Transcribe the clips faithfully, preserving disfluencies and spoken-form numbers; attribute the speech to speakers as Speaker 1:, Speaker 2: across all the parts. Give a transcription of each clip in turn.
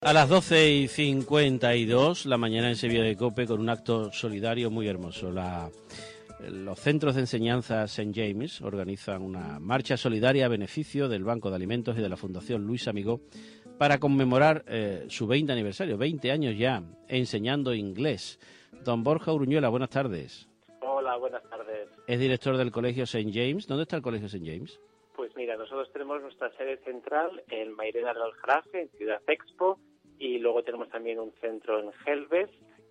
Speaker 1: A las doce y cincuenta y dos, la mañana en Sevilla de Cope, con un acto solidario muy hermoso. La, los centros de enseñanza Saint James organizan una marcha solidaria a beneficio del Banco de Alimentos y de la Fundación Luis Amigó para conmemorar eh, su veinte aniversario, veinte años ya enseñando inglés. Don Borja Uruñuela, buenas tardes.
Speaker 2: Hola, buenas tardes.
Speaker 1: Es director del Colegio Saint James. ¿Dónde está el Colegio Saint James?
Speaker 2: Pues mira, nosotros tenemos nuestra sede central en Mairena del Aljarafe, en Ciudad Expo, y luego tenemos también un centro en Gelbes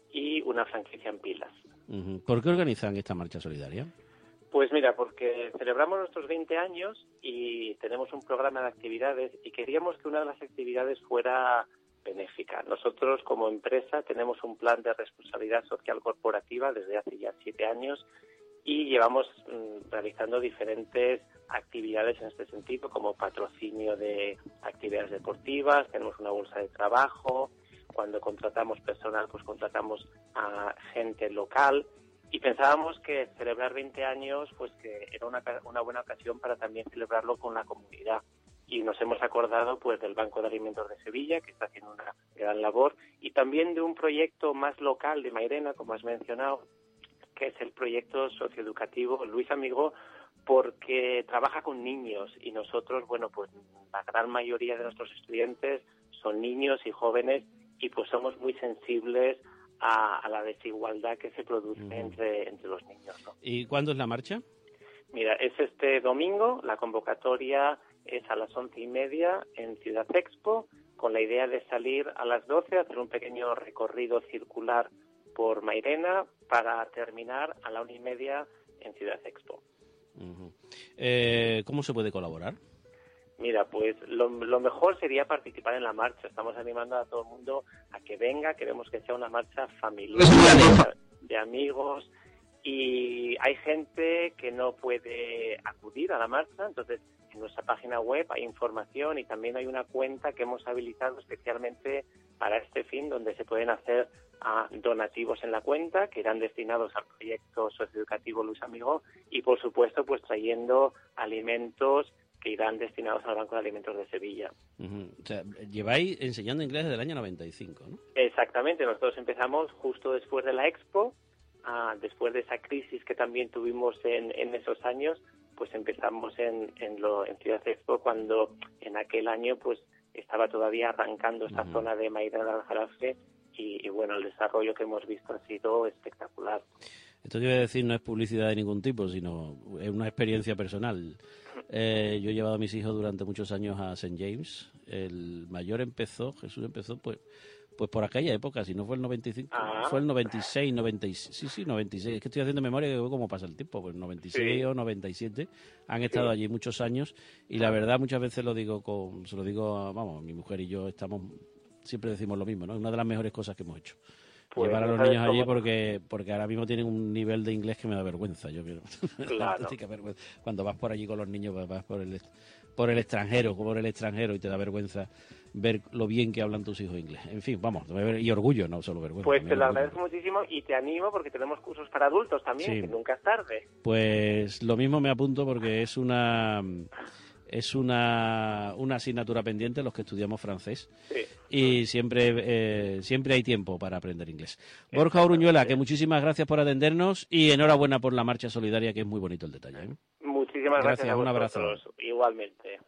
Speaker 2: y una franquicia en Pilas.
Speaker 1: Uh-huh. ¿Por qué organizan esta marcha solidaria?
Speaker 2: Pues mira, porque celebramos nuestros veinte años y tenemos un programa de actividades y queríamos que una de las actividades fuera benéfica. Nosotros como empresa tenemos un plan de responsabilidad social corporativa desde hace ya siete años y llevamos mm, realizando diferentes actividades en este sentido, como patrocinio de actividades deportivas, tenemos una bolsa de trabajo, cuando contratamos personal, pues contratamos a gente local, y pensábamos que celebrar veinte años, pues que era una, una buena ocasión para también celebrarlo con la comunidad. Y nos hemos acordado pues del Banco de Alimentos de Sevilla, que está haciendo una gran labor, y también de un proyecto más local de Mairena, como has mencionado, que es el proyecto socioeducativo Luis Amigó, porque trabaja con niños y nosotros, bueno, pues la gran mayoría de nuestros estudiantes son niños y jóvenes y pues somos muy sensibles a, a la desigualdad que se produce uh-huh. entre, entre los niños, ¿no?
Speaker 1: ¿Y cuándo es la marcha?
Speaker 2: Mira, es este domingo, la convocatoria es a las once y media en Ciudad Expo, con la idea de salir a las doce, hacer un pequeño recorrido circular por Mairena para terminar a la una y media en Ciudad Expo.
Speaker 1: Uh-huh. Eh, ¿Cómo se puede colaborar?
Speaker 2: Mira, pues lo, lo mejor sería participar en la marcha. Estamos animando a todo el mundo a que venga. Queremos que sea una marcha familiar, de, de amigos. Y hay gente que no puede acudir a la marcha, entonces en nuestra página web hay información y también hay una cuenta que hemos habilitado especialmente para este fin, donde se pueden hacer a donativos en la cuenta que irán destinados al proyecto socioeducativo Luis Amigó y, por supuesto, pues trayendo alimentos que irán destinados al Banco de Alimentos de Sevilla.
Speaker 1: Uh-huh. O sea, lleváis enseñando inglés desde el año noventa y cinco, ¿no?
Speaker 2: Exactamente. Nosotros empezamos justo después de la Expo, ah, después de esa crisis que también tuvimos en, en esos años, pues empezamos en, en, lo, en Ciudad Expo cuando en aquel año pues estaba todavía arrancando esta uh-huh. zona de Mairena del Aljarafe. Y, y bueno, el desarrollo que hemos visto ha sido espectacular.
Speaker 1: Esto que iba a decir no es publicidad de ningún tipo, sino es una experiencia personal. Eh, yo he llevado a mis hijos durante muchos años a Saint James. El mayor empezó, Jesús empezó pues pues por aquella época, si no fue el noventa y cinco, ah. fue el noventa y seis, noventa y seis, sí, sí, noventa y seis. Es que estoy haciendo memoria de cómo pasa el tiempo, pues noventa y seis sí. o noventa y siete. Han estado sí. allí muchos años y la verdad muchas veces lo digo con, se lo digo, a, vamos, mi mujer y yo estamos... Siempre decimos lo mismo, ¿no? Una de las mejores cosas que hemos hecho. Pues llevar a los niños allí porque porque ahora mismo tienen un nivel de inglés que me da vergüenza. Yo quiero
Speaker 2: claro.
Speaker 1: vergüenza. Cuando vas por allí con los niños, vas por el por el extranjero, por el extranjero y te da vergüenza ver lo bien que hablan tus hijos inglés. En fin, vamos, y orgullo, no solo vergüenza.
Speaker 2: Pues te lo agradezco muchísimo y te animo porque tenemos cursos para adultos también, sí. que nunca es tarde.
Speaker 1: Pues lo mismo me apunto porque es una... Es una, una asignatura pendiente los que estudiamos francés
Speaker 2: sí.
Speaker 1: y siempre eh, siempre hay tiempo para aprender inglés. Borja Uruñuela, que muchísimas gracias por atendernos y enhorabuena por la marcha solidaria, que es muy bonito el detalle, ¿eh?
Speaker 2: Muchísimas gracias, gracias a
Speaker 1: un abrazo.
Speaker 2: Igualmente.